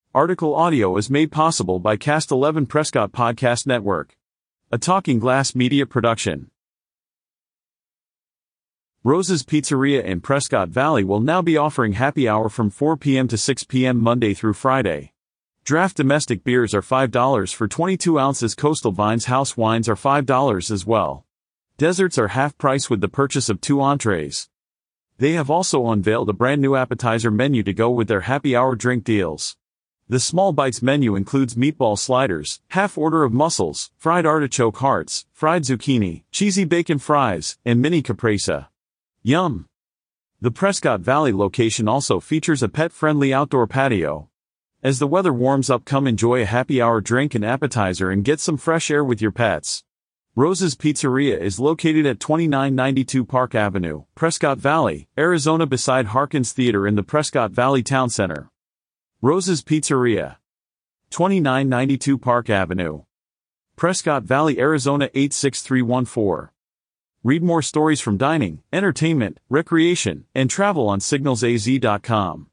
Article audio is made possible by Cast 11 Prescott Podcast Network, a Talking Glass media production. Rose's Pizzeria in Prescott Valley will now be offering happy hour from 4 p.m. to 6 p.m. Monday through Friday. Draft domestic beers are $5 for 22 ounces. Coastal Vines house wines are $5 as well. Desserts are half price with the purchase of 2 entrees. They have also unveiled a brand new appetizer menu to go with their happy hour drink deals. The Small Bites menu includes meatball sliders, half order of mussels, fried artichoke hearts, fried zucchini, cheesy bacon fries, and mini caprese. Yum! The Prescott Valley location also features a pet-friendly outdoor patio. As the weather warms up, come enjoy a happy hour drink and appetizer and get some fresh air with your pets. Rose's Pizzeria is located at 2992 Park Avenue, Prescott Valley, Arizona, beside Harkins Theater in the Prescott Valley Town Center. Rose's Pizzeria, 2992 Park Avenue, Prescott Valley, Arizona 86314. Read more stories from dining, entertainment, recreation, and travel on signalsaz.com.